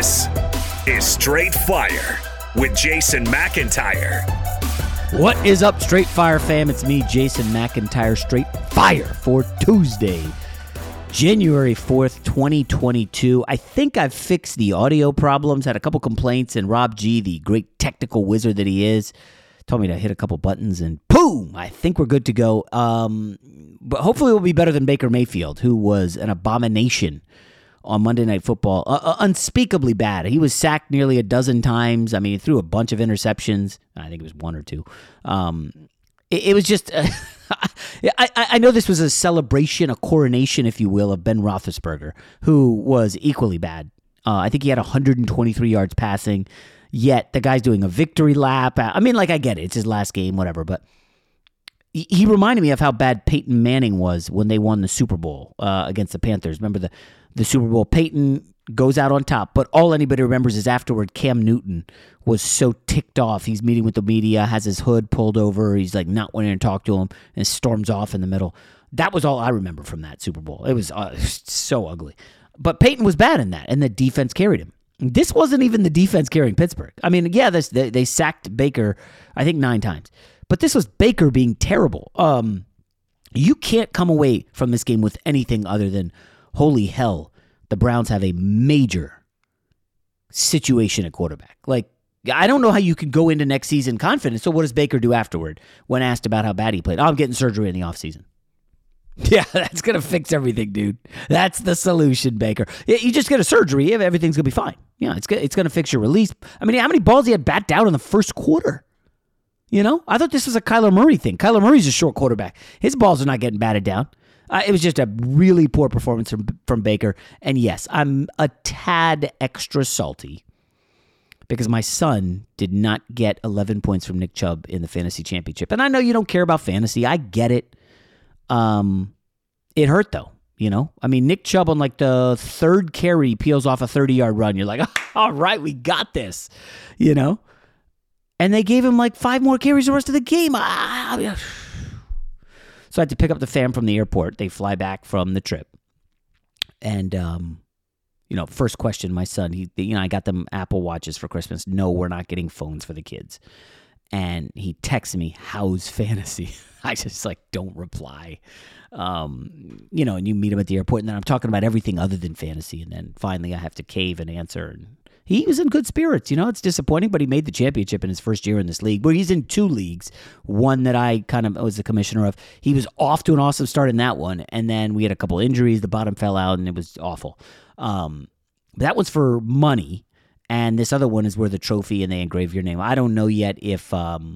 This is Straight Fire with Jason McIntyre. What is up, Straight Fire fam? It's me, Jason McIntyre, Straight Fire for Tuesday, January 4th, 2022. I think I've fixed the audio problems, had a couple complaints, and Rob G, the great technical wizard that he is, told me to hit a couple buttons, and boom, I think we're good to go. But hopefully we'll be better than Baker Mayfield, who was an abomination on Monday Night Football. Unspeakably bad. He was sacked nearly a dozen times. I mean, he threw a bunch of interceptions. I think it was one or two. It was just... I know this was a celebration, a coronation, if you will, of Ben Roethlisberger, who was equally bad. I think he had 123 yards passing, yet the guy's doing a victory lap. I mean, like, I get it. It's his last game, whatever, but he reminded me of how bad Peyton Manning was when they won the Super Bowl against the Panthers. Remember the Super Bowl? Peyton goes out on top, but all anybody remembers is afterward Cam Newton was so ticked off. He's meeting with the media, has his hood pulled over. He's like not wanting to talk to him and storms off in the middle. That was all I remember from that Super Bowl. It was so ugly. But Peyton was bad in that, and the defense carried him. This wasn't even the defense carrying Pittsburgh. I mean, yeah, they sacked Baker, I think 9 times. But this was Baker being terrible. You can't come away from this game with anything other than, holy hell, the Browns have a major situation at quarterback. Like, I don't know how you can go into next season confident. So what does Baker do afterward when asked about how bad he played? Oh, I'm getting surgery in the offseason. Yeah, that's going to fix everything, dude. That's the solution, Baker. You just get a surgery, everything's going to be fine. Yeah, it's going to fix your release. I mean, how many balls he had bat down in the first quarter? You know, I thought this was a Kyler Murray thing. Kyler Murray's a short quarterback. His balls are not getting batted down. It was just a really poor performance from Baker. And yes, I'm a tad extra salty because my son did not get 11 points from Nick Chubb in the fantasy championship. And I know you don't care about fantasy. I get it. It hurt, though. You know, I mean, Nick Chubb on like the third carry peels off a 30-yard run. You're like, all right, we got this, you know. And they gave him like 5 more carries the rest of the game. So I had to pick up the fam from the airport. They fly back from the trip. And, first question, my son, I got them Apple Watches for Christmas. No, we're not getting phones for the kids. And he texted me, how's fantasy? I just don't reply. And you meet him at the airport, and then I'm talking about everything other than fantasy. And then finally I have to cave and answer. And he was in good spirits. It's disappointing, but he made the championship in his first year in this league. Well, he's in 2 leagues, one that I kind of was the commissioner of. He was off to an awesome start in that one, and then we had a couple injuries. The bottom fell out, and it was awful. That was for money, and this other one is where the trophy and they engrave your name. I don't know yet if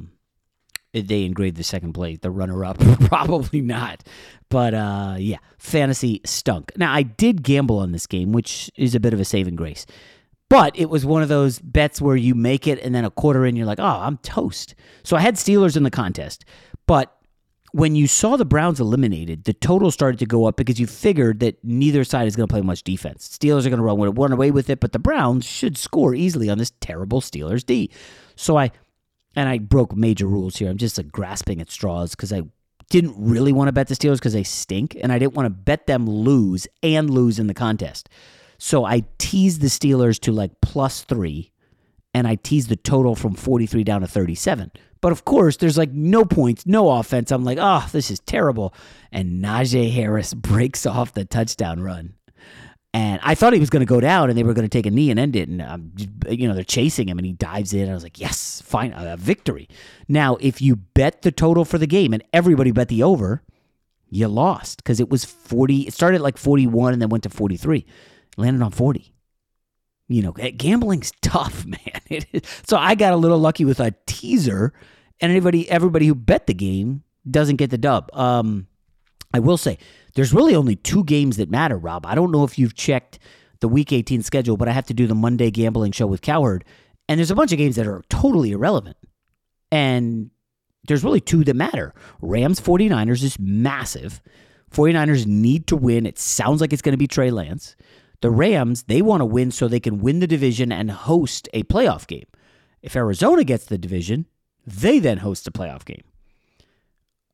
they engraved the second place, the runner-up. Probably not. But, yeah, fantasy stunk. Now, I did gamble on this game, which is a bit of a saving grace. But it was one of those bets where you make it and then a quarter in, you're like, oh, I'm toast. So I had Steelers in the contest. But when you saw the Browns eliminated, the total started to go up because you figured that neither side is going to play much defense. Steelers are going to run away with it, but the Browns should score easily on this terrible Steelers D. So I broke major rules here. I'm just grasping at straws because I didn't really want to bet the Steelers because they stink, and I didn't want to bet them lose and lose in the contest. So I teased the Steelers to +3, and I teased the total from 43 down to 37. But of course, there's no points, no offense. I'm like, oh, this is terrible. And Najee Harris breaks off the touchdown run. And I thought he was going to go down and they were going to take a knee and end it. And, they're chasing him and he dives in. I was like, yes, fine, a victory. Now, if you bet the total for the game and everybody bet the over, you lost because it was 40. It started at 41 and then went to 43. Landed on 40. Gambling's tough, man. So I got a little lucky with a teaser, and everybody who bet the game doesn't get the dub. I will say, there's really only 2 games that matter, Rob. I don't know if you've checked the Week 18 schedule, but I have to do the Monday gambling show with Cowherd, and there's a bunch of games that are totally irrelevant. And there's really 2 that matter. Rams 49ers is massive. 49ers need to win. It sounds like it's going to be Trey Lance. The Rams, they want to win so they can win the division and host a playoff game. If Arizona gets the division, they then host a playoff game.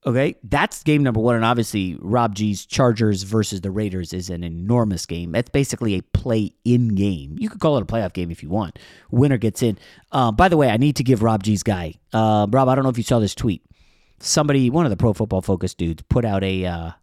Okay, that's game number one. And obviously, Rob G's Chargers versus the Raiders is an enormous game. It's basically a play-in game. You could call it a playoff game if you want. Winner gets in. By the way, I need to give Rob G's guy. Rob, I don't know if you saw this tweet. Somebody, one of the Pro Football Focus dudes, put out a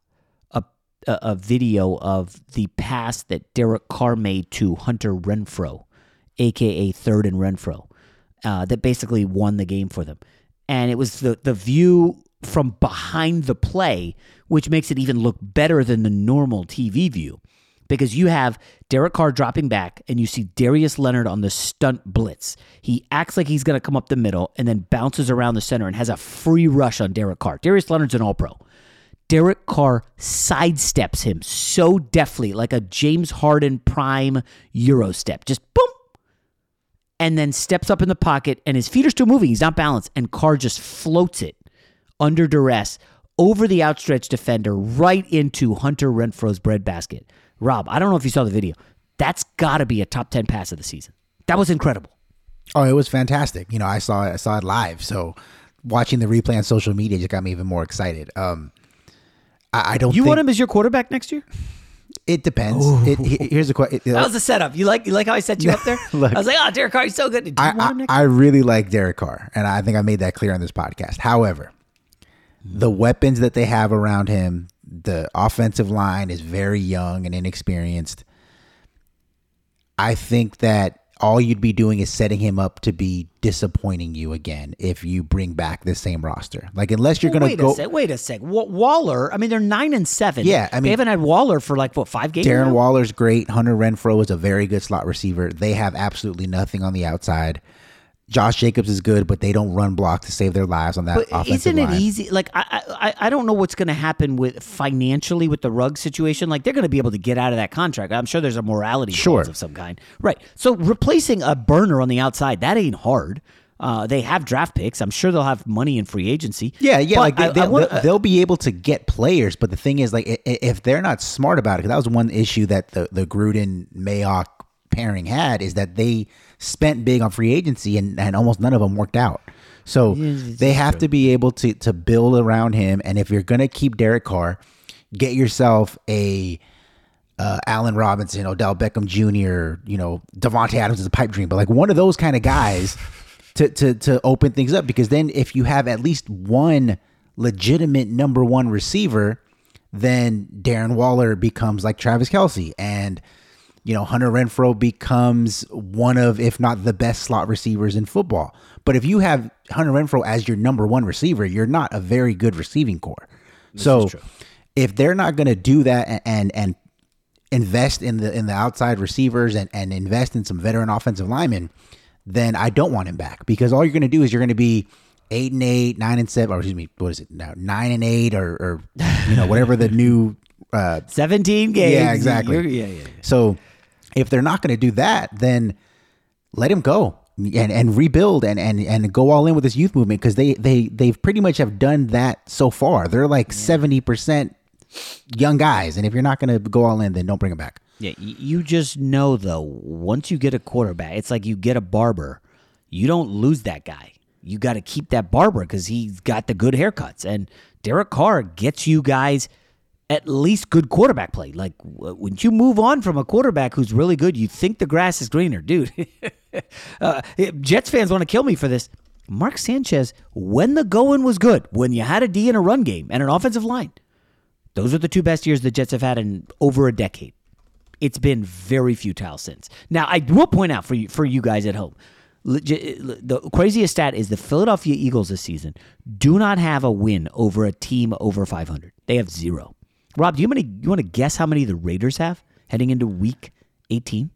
video of the pass that Derek Carr made to Hunter Renfrow, a.k.a. Third and Renfrow, that basically won the game for them. And it was the view from behind the play, which makes it even look better than the normal TV view, because you have Derek Carr dropping back and you see Darius Leonard on the stunt blitz. He acts like he's going to come up the middle and then bounces around the center and has a free rush on Derek Carr. Darius Leonard's an all-pro. Derek Carr sidesteps him so deftly, like a James Harden prime Euro step. Just boom! And then steps up in the pocket, and his feet are still moving. He's not balanced, and Carr just floats it under duress over the outstretched defender right into Hunter Renfro's breadbasket. Rob, I don't know if you saw the video. That's got to be a top 10 pass of the season. That was incredible. Oh, it was fantastic. You know, I saw it live. So watching the replay on social media just got me even more excited. I don't. You want him as your quarterback next year? It depends. Here's the question. That was the setup. You like how I set you up there? Look, I was like, oh, Derek Carr, he's so good. Did you want him next year? I really like Derek Carr, and I think I made that clear on this podcast. However, the weapons that they have around him, the offensive line is very young and inexperienced. I think that all you'd be doing is setting him up to be disappointing you again if you bring back the same roster. Like, unless you're going to go... Wait a sec. Waller, I mean, they're 9-7. Yeah, I mean... They haven't had Waller for 5 games Darren now? Waller's great. Hunter Renfrow is a very good slot receiver. They have absolutely nothing on the outside. Josh Jacobs is good, but they don't run block to save their lives on that offensive line. Isn't it easy? Like, I don't know what's going to happen with financially with the Ruggs situation. Like, they're going to be able to get out of that contract. I'm sure there's a morality clause of some kind. Right. So replacing a burner on the outside, that ain't hard. They have draft picks. I'm sure they'll have money in free agency. Yeah. Like they'll be able to get players, but the thing is, like, if they're not smart about it, because that was one issue that the Gruden-Mayock pairing had, is that they spent big on free agency and almost none of them worked out. So they have to be able to build around him. And if you're going to keep Derek Carr, get yourself a Allen Robinson, Odell Beckham Jr., Devontae Adams is a pipe dream, but like one of those kind of guys to open things up, because then if you have at least one legitimate number one receiver, then Darren Waller becomes like Travis Kelce, and Hunter Renfrow becomes one of, if not the best slot receivers in football. But if you have Hunter Renfrow as your number one receiver, you're not a very good receiving core. So if they're not going to do that and invest in the outside receivers and invest in some veteran offensive linemen, then I don't want him back, because all you're going to do is you're going to be 8-8, 9-7, or excuse me, what is it now? 9-8 or whatever the new 17 games. Yeah, exactly. Yeah. So if they're not going to do that, then let him go and rebuild and go all in with this youth movement, because they've pretty much have done that so far. They're like 70% young guys, and if you're not going to go all in, then don't bring them back. Yeah, you just know, though, once you get a quarterback, it's like you get a barber. You don't lose that guy. You got to keep that barber because he's got the good haircuts. And Derek Carr gets you guys at least good quarterback play. Like, when you move on from a quarterback who's really good, you think the grass is greener. Dude, Jets fans want to kill me for this. Mark Sanchez, when the going was good, when you had a D and a run game and an offensive line, those are the two best years the Jets have had in over a decade. It's been very futile since. Now, I will point out for you guys at home, the craziest stat is the Philadelphia Eagles this season do not have a win over a team over 500. They have 0. Rob, you want to guess how many the Raiders have heading into week 18?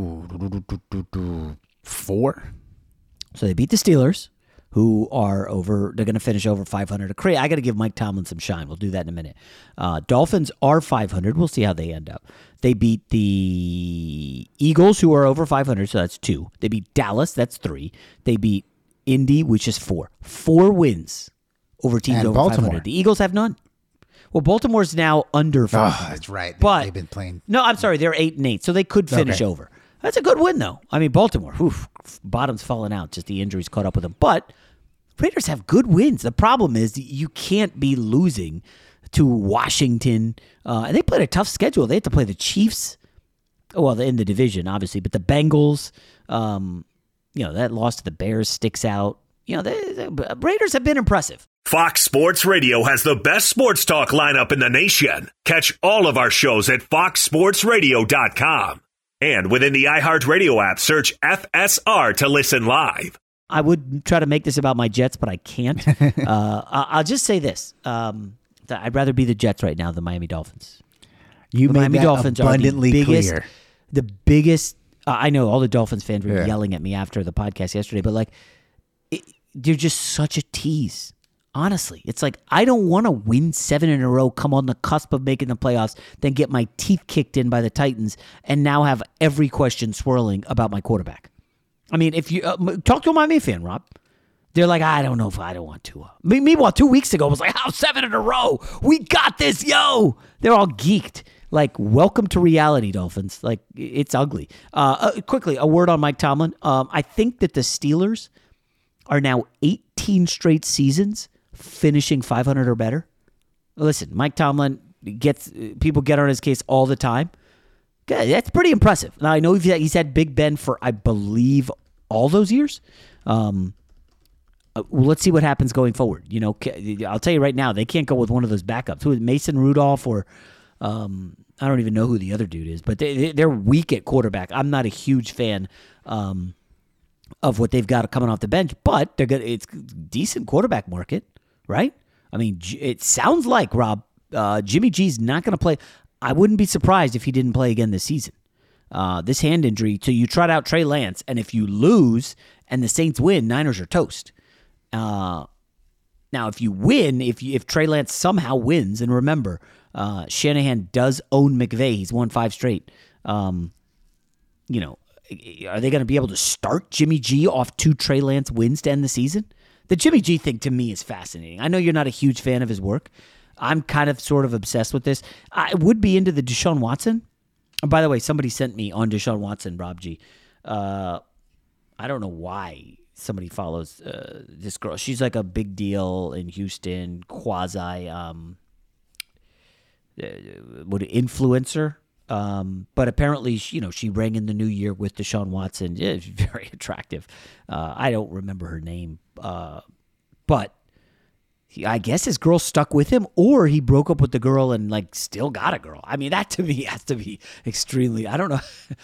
Ooh, 4. So they beat the Steelers, who are over. They're going to finish over 500. I got to give Mike Tomlin some shine. We'll do that in a minute. Dolphins are 500. We'll see how they end up. They beat the Eagles, who are over 500, so that's 2. They beat Dallas, that's 3. They beat Indy, which is 4. 4 wins over teams and over Baltimore. 500. The Eagles have none. Well, Baltimore's now under 500. Oh, that's right. But they've been playing. No, I'm sorry. They're 8-8, so they could finish over. That's a good win, though. I mean, Baltimore, bottom's falling out. Just the injuries caught up with them. But Raiders have good wins. The problem is you can't be losing to Washington. And they played a tough schedule. They had to play the Chiefs. Well, they're in the division, obviously, but the Bengals, that loss to the Bears sticks out. The Raiders have been impressive. Fox Sports Radio has the best sports talk lineup in the nation. Catch all of our shows at foxsportsradio.com. And within the iHeartRadio app, search FSR to listen live. I would try to make this about my Jets, but I can't. I'll just say this. That I'd rather be the Jets right now than Miami Dolphins. The Miami Dolphins abundantly are clear. The biggest. I know all the Dolphins fans were yelling at me after the podcast yesterday, but they're just such a tease. Honestly, it's like I don't want to win 7 in a row, come on the cusp of making the playoffs, then get my teeth kicked in by the Titans, and now have every question swirling about my quarterback. I mean, if you talk to a Miami fan, Rob, they're like, I don't know if I don't want to. Meanwhile, 2 weeks ago, it was like, 7 in a row. We got this, yo. They're all geeked. Welcome to reality, Dolphins. It's ugly. Quickly, a word on Mike Tomlin. I think that the Steelers are now 18 straight seasons finishing 500 or better. Listen, Mike Tomlin people get on his case all the time. That's pretty impressive. Now, I know he's had Big Ben for, I believe, all those years. Let's see what happens going forward. I'll tell you right now, they can't go with one of those backups. Who is Mason Rudolph or I don't even know who the other dude is, but they're weak at quarterback. I'm not a huge fan of what they've got coming off the bench, but they're good. It's a decent quarterback market, right? I mean, it sounds like, Rob, Jimmy G's not going to play. I wouldn't be surprised if he didn't play again this season. This hand injury, so you trot out Trey Lance, and if you lose and the Saints win, Niners are toast. Now, if you win, if Trey Lance somehow wins, and remember, Shanahan does own McVay. He's won 5 straight. Are they going to be able to start Jimmy G off 2 Trey Lance wins to end the season? The Jimmy G thing to me is fascinating. I know you're not a huge fan of his work. I'm kind of sort of obsessed with this. I would be into the Deshaun Watson. And by the way, somebody sent me on Deshaun Watson, Rob G. I don't know why somebody follows this girl. She's like a big deal in Houston, quasi influencer. But apparently, she rang in the new year with Deshaun Watson. Yeah, it's very attractive. I don't remember her name, but I guess his girl stuck with him, or he broke up with the girl and still got a girl. I mean, that to me has to be extremely. I don't know.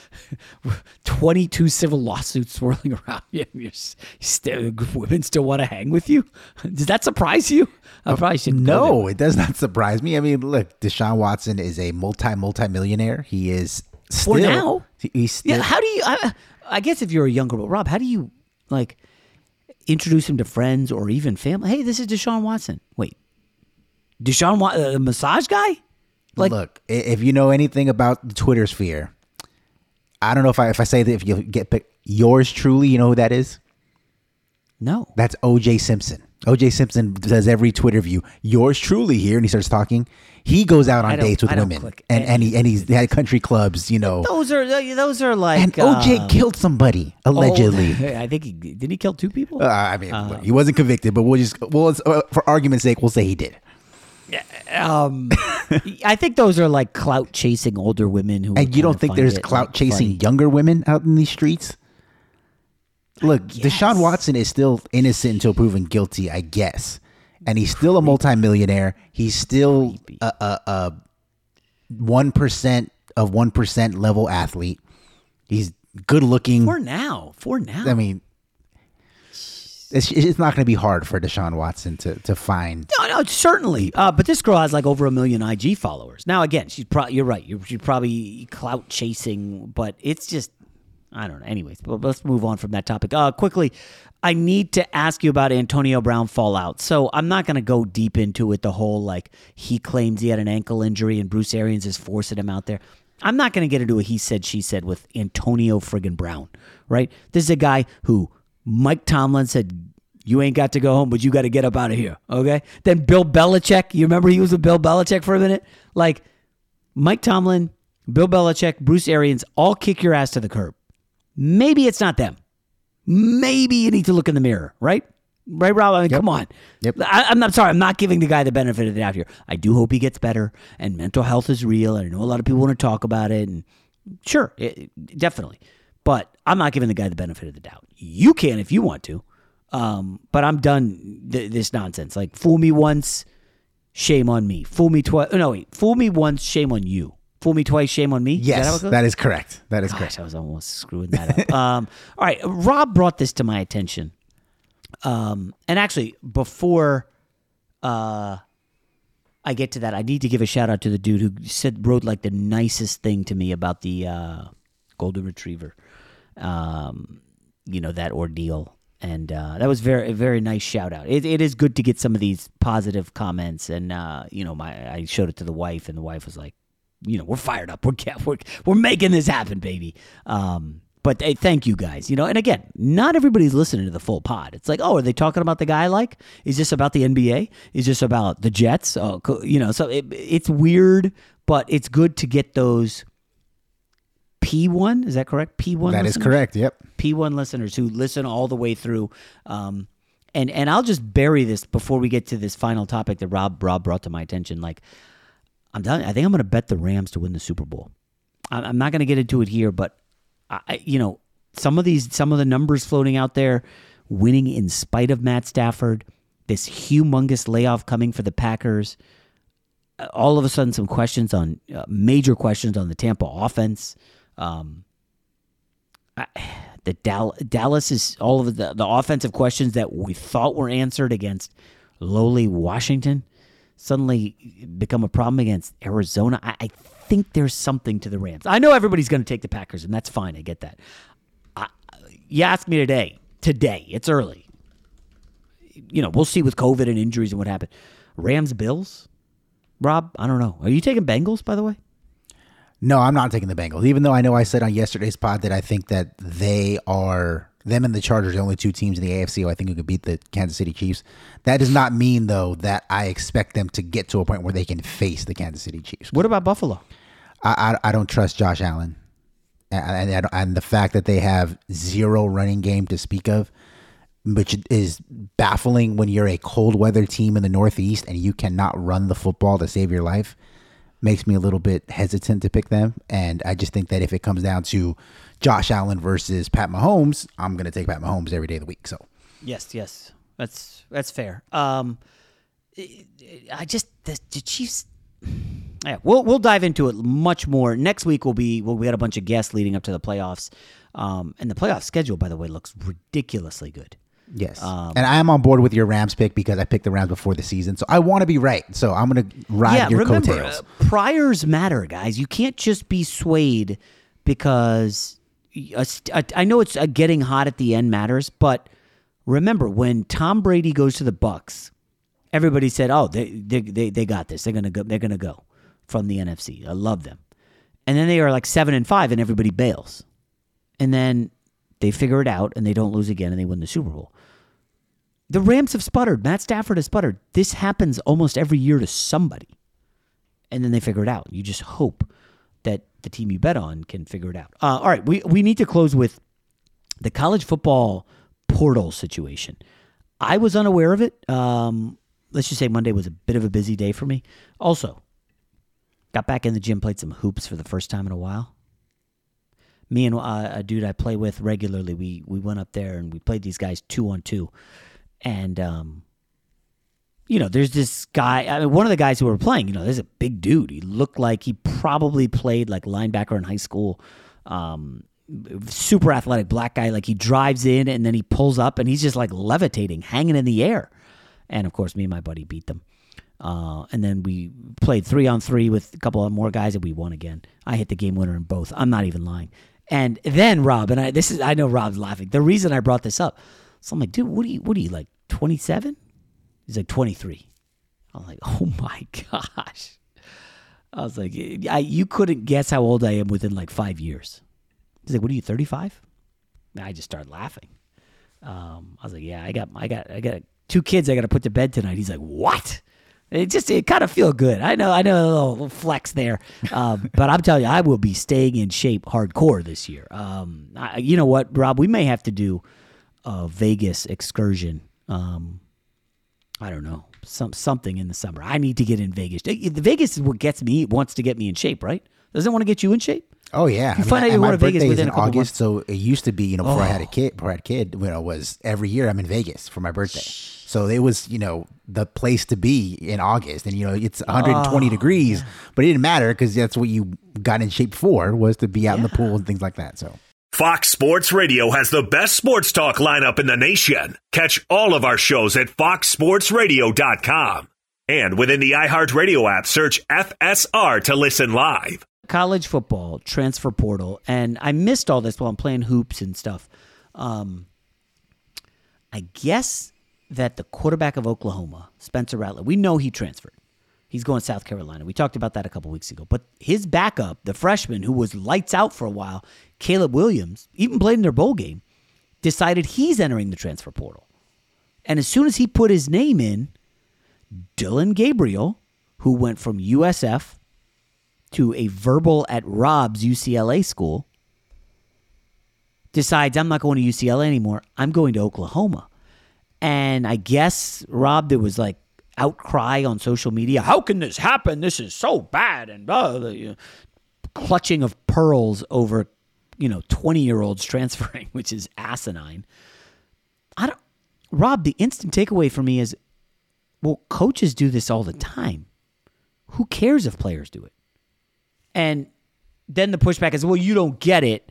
22 civil lawsuits swirling around you. Women still want to hang with you. Does that surprise you? I probably shouldn't. No, it does not surprise me. I mean, look, Deshaun Watson is a multi-millionaire. He is still. For now, he's still. Yeah, how do you? I guess if you're a younger, Rob, how do you introduce him to friends or even family? Hey, this is Deshaun Watson. Wait, Deshaun Watson, the massage guy? Look, if you know anything about the Twitter sphere, I don't know if I say that if you get picked, yours truly, you know who that is? No. That's O.J. Simpson. O.J. Simpson does every Twitter view. Yours truly here, and he starts talking. He goes out on dates with women, and he's had country clubs. Those are like. And O.J. killed somebody allegedly. I think did he kill 2 people? He wasn't convicted, but for argument's sake, we'll say he did. I think those are like clout chasing older women who. And you don't think there's clout chasing younger women out in these streets? Look, Deshaun Watson is still innocent until proven guilty, I guess. And he's still a multimillionaire. He's still a 1% of 1% level athlete. He's good looking. For now. I mean, it's not going to be hard for Deshaun Watson to find. No, certainly. But this girl has over 1 million IG followers. Now, again, you're right. She's probably clout chasing, but it's just. I don't know. Anyways, but let's move on from that topic. Quickly, I need to ask you about Antonio Brown fallout. So I'm not going to go deep into it, the whole he claims he had an ankle injury and Bruce Arians is forcing him out there. I'm not going to get into a he said, she said with Antonio friggin' Brown, right? This is a guy who Mike Tomlin said, you ain't got to go home, but you got to get up out of here, okay? Then Bill Belichick, you remember he was with Bill Belichick for a minute? Mike Tomlin, Bill Belichick, Bruce Arians, all kick your ass to the curb. Maybe it's not them. Maybe you need to look in the mirror, right? Right, Rob? I mean, come on. Yep. I'm not sorry. I'm not giving the guy the benefit of the doubt here. I do hope he gets better, and mental health is real, and I know a lot of people want to talk about it, and sure, definitely. But I'm not giving the guy the benefit of the doubt. You can if you want to, but I'm done this nonsense. Like, fool me once, shame on me. Fool me twice. No, wait. Fool me once, shame on you. Fool me twice, shame on me? Yes, that is correct. That is correct. I was almost screwing that up. All right, Rob brought this to my attention. And actually, before I get to that, I need to give a shout out to the dude who wrote like the nicest thing to me about the golden retriever, that ordeal. And that was a very nice shout out. It is good to get some of these positive comments. And, I showed it to the wife, and the wife was like, we're fired up. We're making this happen, baby. But hey, thank you guys. And again, not everybody's listening to the full pod. It's like, oh, are they talking about the guy I like? Is this about the NBA? Is this about the Jets? Oh, so it's weird, but it's good to get those P1. Is that correct? P1. That listeners? Is correct. Yep. P1 listeners who listen all the way through. And I'll just bury this before we get to this final topic that Rob brought to my attention. Like, I'm telling you, I think I'm going to bet the Rams to win the Super Bowl. I'm not going to get into it here, but some of the numbers floating out there, winning in spite of Matt Stafford, this humongous layoff coming for the Packers, all of a sudden some questions on major questions on the Tampa offense. Dallas is all of the offensive questions that we thought were answered against lowly Washington suddenly become a problem against Arizona. I think there's something to the Rams. I know everybody's going to take the Packers, and that's fine. I get that. You asked me today, it's early. We'll see with COVID and injuries and what happened. Rams, Bills? Rob, I don't know. Are you taking Bengals, by the way? No, I'm not taking the Bengals, even though I know I said on yesterday's pod that I think that them and the Chargers are the only two teams in the AFC who I think who could beat the Kansas City Chiefs. That does not mean, though, that I expect them to get to a point where they can face the Kansas City Chiefs. What about Buffalo? I don't trust Josh Allen. And the fact that they have zero running game to speak of, which is baffling when you're a cold weather team in the Northeast and you cannot run the football to save your life, makes me a little bit hesitant to pick them. And I just think that if it comes down to Josh Allen versus Pat Mahomes, I'm going to take Pat Mahomes every day of the week. So yes, that's fair. The Chiefs. Yeah, we'll dive into it much more next week. We got a bunch of guests leading up to the playoffs, and the playoff schedule, by the way, looks ridiculously good. Yes, and I am on board with your Rams pick because I picked the Rams before the season, so I want to be right. So I'm going to ride your coattails. Priors matter, guys. You can't just be swayed because I know it's getting hot at the end matters, but remember when Tom Brady goes to the Bucs, everybody said, "Oh, they got this. They're gonna go from the NFC." I love them, and then they are like 7-5, and everybody bails, and then they figure it out, and they don't lose again, and they win the Super Bowl. The Rams have sputtered. Matt Stafford has sputtered. This happens almost every year to somebody, and then they figure it out. You just hope that the team you bet on can figure it out. All right, we need to close with the college football portal situation. I was unaware of it. Let's just say Monday was a bit of a busy day for me. Also, got back in the gym, played some hoops for the first time in a while. Me and a dude I play with regularly, we went up there and we played these guys 2-on-2. And, there's this guy, one of the guys who were playing, there's a big dude. He looked like he probably played like linebacker in high school. Super athletic black guy. Like he drives in and then he pulls up and he's just like levitating, hanging in the air. And, of course, me and my buddy beat them. And then we played 3-on-3 with a couple of more guys, and we won again. I hit the game winner in both. I'm not even lying. And then Rob, and I know Rob's laughing. The reason I brought this up, so I'm like, dude, what are you like 27? He's like 23. I'm like, oh, my gosh. I was like, you couldn't guess how old I am within like 5 years. He's like, what are you, 35? And I just started laughing. I was like, yeah, I got 2 kids I got to put to bed tonight. He's like, what? It kind of feel good. I know a little flex there. But I'm telling you, I will be staying in shape hardcore this year. You know what, Rob? We may have to do a Vegas excursion I don't know, something in the summer. I need to get in Vegas. Vegas is what wants to get me in shape, right? Doesn't it want to get you in shape? Oh yeah, You find out you're going to Vegas within in a couple August. months. So it used to be, before I had a kid, was every year I'm in Vegas for my birthday. So it was, the place to be in August, and it's 120 degrees, but it didn't matter because that's what you got in shape for, was to be out in the pool and things like that. So Fox Sports Radio has the best sports talk lineup in the nation. Catch all of our shows at foxsportsradio.com. And within the iHeartRadio app, search FSR to listen live. College football, transfer portal, and I missed all this while I'm playing hoops and stuff. I guess that the quarterback of Oklahoma, Spencer Rattler, we know he transferred. He's going to South Carolina. We talked about that a couple weeks ago. But his backup, the freshman who was lights out for a while, Caleb Williams, even played in their bowl game, decided he's entering the transfer portal. And as soon as he put his name in, Dylan Gabriel, who went from USF to a verbal at Rob's UCLA school, decides, I'm not going to UCLA anymore. I'm going to Oklahoma. And I guess, Rob, there was like outcry on social media. How can this happen? This is so bad. And clutching of pearls over, 20-year-olds transferring, which is asinine. Rob, the instant takeaway for me is, well, coaches do this all the time. Who cares if players do it? And then the pushback is, well, you don't get it.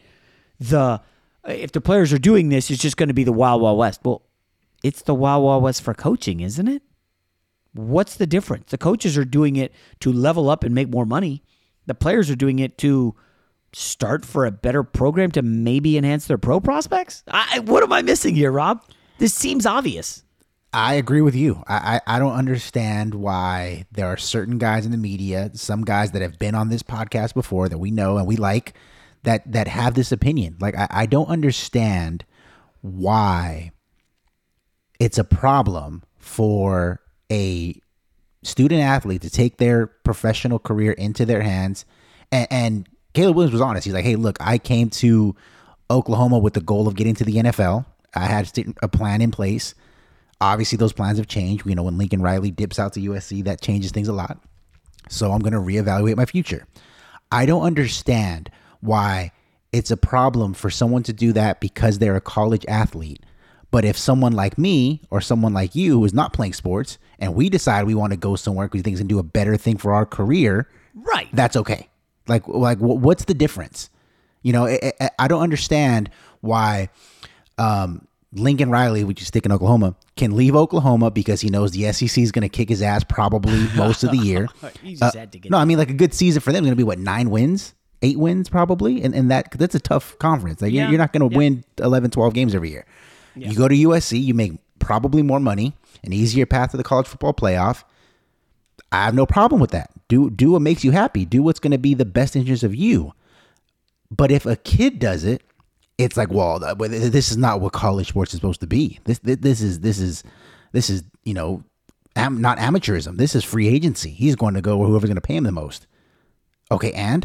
If the players are doing this, it's just going to be the Wild Wild West. Well, it's the Wild Wild West for coaching, isn't it? What's the difference? The coaches are doing it to level up and make more money. The players are doing it to start for a better program to maybe enhance their pro prospects? What am I missing here, Rob? This seems obvious. I agree with you. I don't understand why there are certain guys in the media, some guys that have been on this podcast before that we know and we like, that have this opinion. Like, I don't understand why it's a problem for a student athlete to take their professional career into their hands. And Caleb Williams was honest. He's like, hey, look, I came to Oklahoma with the goal of getting to the NFL. I had a plan in place. Obviously, those plans have changed. When Lincoln Riley dips out to USC, that changes things a lot. So I'm going to reevaluate my future. I don't understand why it's a problem for someone to do that because they're a college athlete. But if someone like me or someone like you who is not playing sports and we decide we want to go somewhere because we think it's going to do a better thing for our career, right? That's okay. Like what's the difference? I don't understand why Lincoln Riley, which is stick in Oklahoma, can leave Oklahoma because he knows the SEC is going to kick his ass probably most of the year. He just had to get like a good season for them is going to be what, 9 wins, 8 wins probably, and that's a tough conference. Like you're not going to win 11, 12 games every year. Yeah. You go to USC, you make probably more money, an easier path to the college football playoff. I have no problem with that. Do what makes you happy. Do what's going to be the best interest of you. But if a kid does it, it's like, well, this is not what college sports is supposed to be. This is not amateurism. This is free agency. He's going to go where whoever's going to pay him the most. Okay, and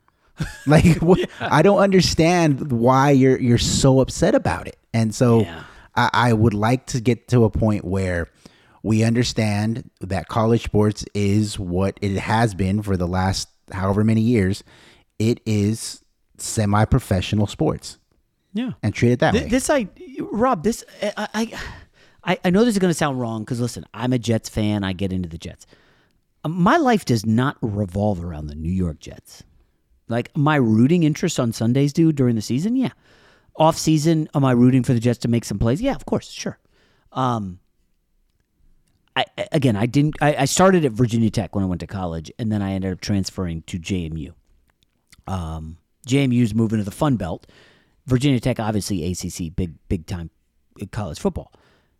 I don't understand why you're so upset about it. And so I would like to get to a point where we understand that college sports is what it has been for the last however many years. It is semi-professional sports. Yeah. And treat it that way. Rob, I know this is going to sound wrong because, listen, I'm a Jets fan. I get into the Jets. My life does not revolve around the New York Jets. Like, my rooting interests on Sundays do during the season, yeah. Off season, am I rooting for the Jets to make some plays? Yeah, of course, sure. I started at Virginia Tech when I went to college, and then I ended up transferring to JMU. JMU's moving to the Fun Belt. Virginia Tech, obviously ACC, big time college football.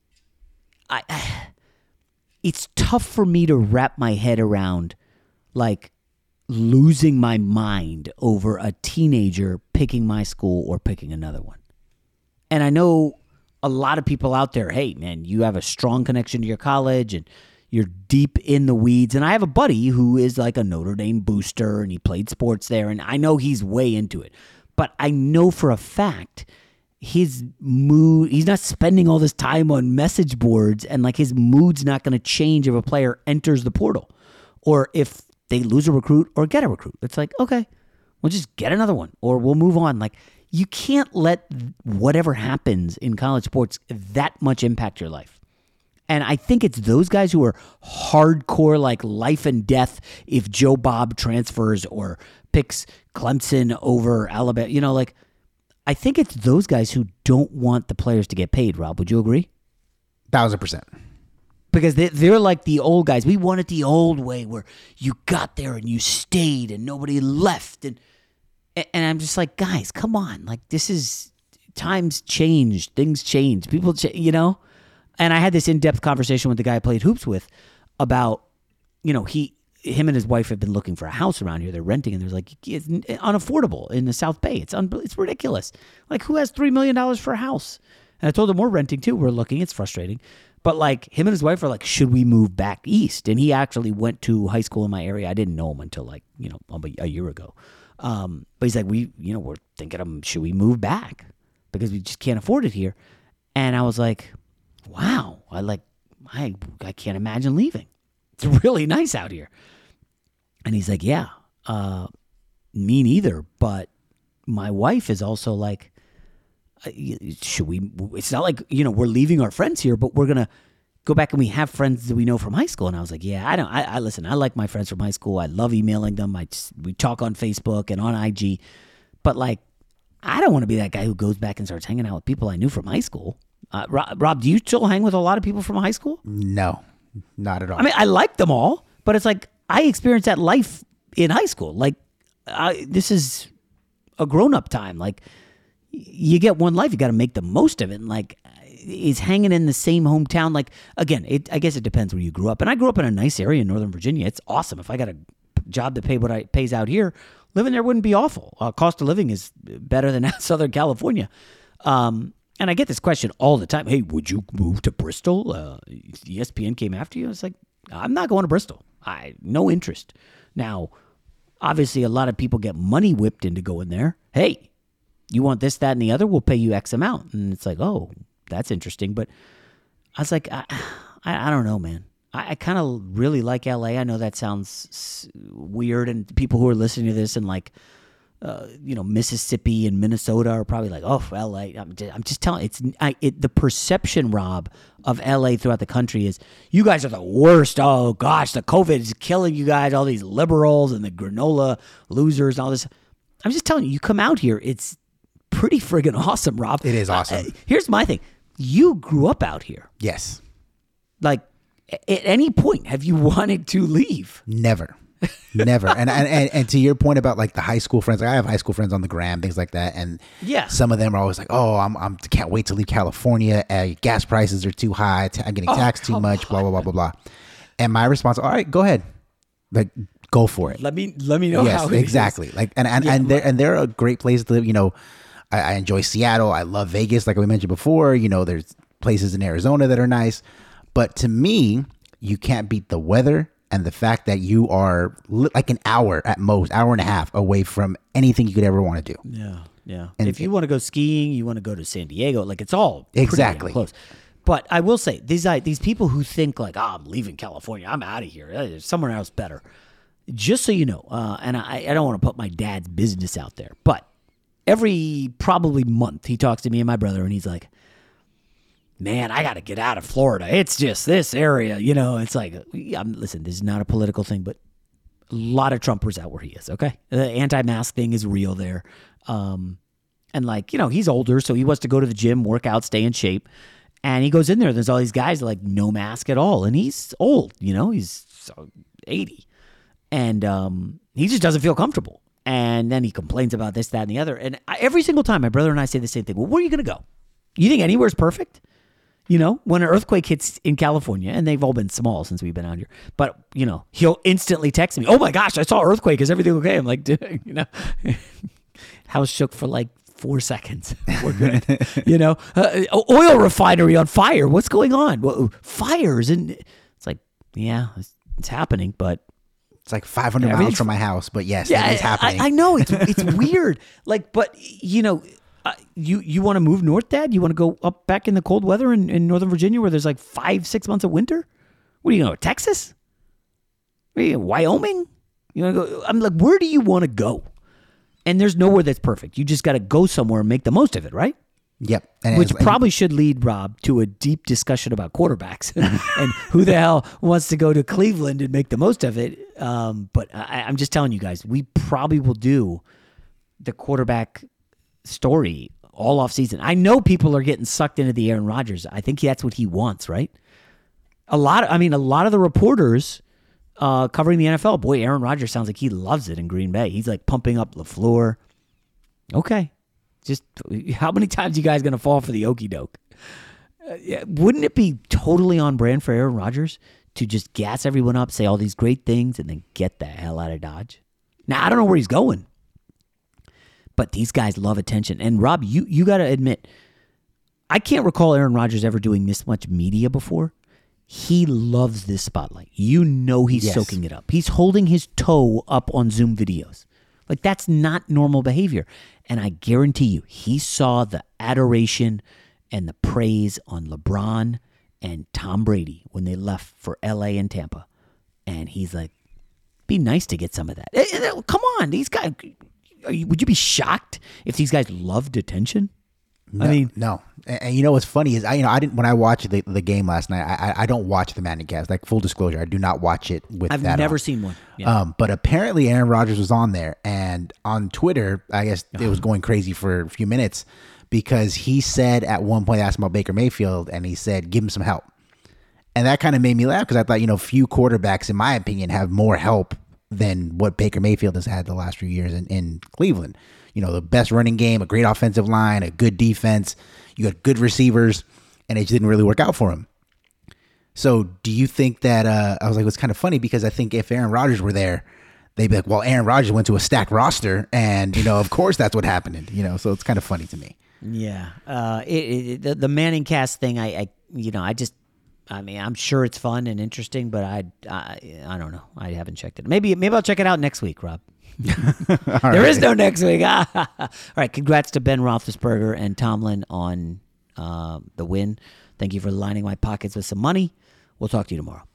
It's tough for me to wrap my head around, like, losing my mind over a teenager picking my school or picking another one. And I know a lot of people out there, hey, man, you have a strong connection to your college and you're deep in the weeds. And I have a buddy who is like a Notre Dame booster and he played sports there. And I know he's way into it. But I know for a fact his mood, he's not spending all this time on message boards, and like his mood's not going to change if a player enters the portal or if they lose a recruit or get a recruit. It's like, okay, we'll just get another one or we'll move on. Like, you can't let whatever happens in college sports that much impact your life. And I think it's those guys who are hardcore, like life and death if Joe Bob transfers or picks Clemson over Alabama. You know, like, I think it's those guys who don't want the players to get paid, Rob. Would you agree? 1,000%. Because they're like the old guys. We want it the old way where you got there and you stayed and nobody left. And I'm just like, guys, come on. Like, this is, times change. Things change. People change, you know? And I had this in-depth conversation with the guy I played hoops with about, you know, him and his wife have been looking for a house around here. They're renting, and there's like, it's unaffordable in the South Bay. It's ridiculous. Like, who has $3 million for a house? And I told him we're renting too. We're looking. It's frustrating. But like, him and his wife are like, should we move back east? And he actually went to high school in my area. I didn't know him until like, you know, a year ago. But he's like, we're thinking, should we move back? Because we just can't afford it here. And I was like, wow, I can't imagine leaving. It's really nice out here. And he's like, yeah, me neither. But my wife is also like, should we, it's not like, you know, we're leaving our friends here, but we're going to go back and we have friends that we know from high school. And I was like, yeah, I listen, I like my friends from high school. I love emailing them. We talk on Facebook and on IG, but like, I don't want to be that guy who goes back and starts hanging out with people I knew from high school. Rob, do you still hang with a lot of people from high school? No, not at all. I mean, I like them all, but it's like, I experienced that life in high school. Like, this is a grown-up time. Like, you get one life, you got to make the most of it. And like, is hanging in the same hometown. Like, again, I guess it depends where you grew up. And I grew up in a nice area in Northern Virginia. It's awesome. If I got a job that pays out here, living there wouldn't be awful. Cost of living is better than Southern California. And I get this question all the time. Hey, would you move to Bristol? ESPN came after you. It's like, I'm not going to Bristol. No interest. Now, obviously, a lot of people get money whipped into going there. Hey, you want this, that, and the other? We'll pay you X amount. And it's like, oh, that's interesting. But I was like, I don't know, man. I kind of really like LA. I know that sounds weird, and people who are listening to this in like, you know, Mississippi and Minnesota are probably like, oh, LA. I'm just telling the perception, Rob, of LA throughout the country is you guys are the worst. Oh gosh, the COVID is killing you guys. All these liberals and the granola losers and all this. I'm just telling you, you come out here, it's pretty friggin' awesome, Rob. It is awesome. Here's my thing. You grew up out here. Yes. Like, at any point, have you wanted to leave? Never. And to your point about like the high school friends, like I have high school friends on the gram, things like that. And yeah, some of them are always like, oh, I'm can't wait to leave California. Gas prices are too high. I'm getting taxed too much, blah, blah, blah, blah, blah. And my response, all right, go ahead. Like, go for it. Let me know how it exactly. is. Like, and they're a great place to live. You know, I enjoy Seattle. I love Vegas. Like we mentioned before, you know, there's places in Arizona that are nice. But to me, you can't beat the weather and the fact that you are like an hour at most, hour and a half away from anything you could ever want to do. Yeah. And if you want to go skiing, you want to go to San Diego, like it's all exactly close. But I will say, these people who think like, oh, I'm leaving California, I'm out of here, there's somewhere else better. Just so you know, and I don't want to put my dad's business out there, but every probably month he talks to me and my brother, and he's like, man, I got to get out of Florida. It's just this area, you know. It's like, listen, this is not a political thing, but a lot of Trumpers out where he is, okay? The anti-mask thing is real there. And like, you know, he's older, so he wants to go to the gym, work out, stay in shape. And he goes in there, there's all these guys that like no mask at all. And he's old, you know, he's 80. And he just doesn't feel comfortable. And then he complains about this, that, and the other. And every single time, my brother and I say the same thing. Well, where are you going to go? You think anywhere's perfect? You know, when an earthquake hits in California, and they've all been small since we've been out here, but, you know, he'll instantly text me, oh my gosh, I saw an earthquake. Is everything okay? I'm like, dude, you know, house shook for like 4 seconds. We're good. You know, oil refinery on fire. What's going on? Well, fires. And it's like, yeah, it's happening, but. It's like 500 miles from my house, but yes, yeah, it is happening. I know. It's weird. Like, but, you know, You want to move north, Dad? You want to go up back in the cold weather in Northern Virginia where there's like 5-6 months of winter? What are you going to Texas? Are you Wyoming? You want to go? I'm like, where do you want to go? And there's nowhere that's perfect. You just got to go somewhere and make the most of it, right? Yep. Which probably should lead, Rob, to a deep discussion about quarterbacks and who the hell wants to go to Cleveland and make the most of it. But I'm just telling you guys, we probably will do the quarterback story all off season. I know people are getting sucked into the Aaron Rodgers. I think that's what he wants, right? A lot of the reporters covering the NFL, boy, Aaron Rodgers sounds like he loves it in Green Bay. He's like pumping up LaFleur. Okay. Just how many times you guys going to fall for the okie doke? Wouldn't it be totally on brand for Aaron Rodgers to just gas everyone up, say all these great things, and then get the hell out of Dodge? Now, I don't know where he's going, but these guys love attention. And Rob, you got to admit, I can't recall Aaron Rodgers ever doing this much media before. He loves this spotlight. You know he's soaking it up. He's holding his toe up on Zoom videos. Like, that's not normal behavior. And I guarantee you, he saw the adoration and the praise on LeBron and Tom Brady when they left for L.A. and Tampa. And he's like, be nice to get some of that. Come on, these guys. Would you be shocked if these guys loved attention? No. And you know what's funny is I didn't when I watched the game last night. I don't watch the Madden cast. Like, full disclosure, I do not watch it with. I've never seen one. Yeah. But apparently Aaron Rodgers was on there, and on Twitter, I guess it was going crazy for a few minutes because he said at one point, asked about Baker Mayfield, and he said, "Give him some help," and that kind of made me laugh because I thought, few quarterbacks, in my opinion, have more help than what Baker Mayfield has had the last few years in Cleveland. The best running game, a great offensive line, a good defense. You got good receivers, and it just didn't really work out for him. So do you think that, I was like, it was kind of funny because I think if Aaron Rodgers were there, they'd be like, well, Aaron Rodgers went to a stacked roster, and, of course that's what happened, so it's kind of funny to me. Yeah. The Manning cast thing, I'm sure it's fun and interesting, but I don't know. I haven't checked it. Maybe I'll check it out next week, Rob. There is no next week. All right. Congrats to Ben Roethlisberger and Tomlin on the win. Thank you for lining my pockets with some money. We'll talk to you tomorrow.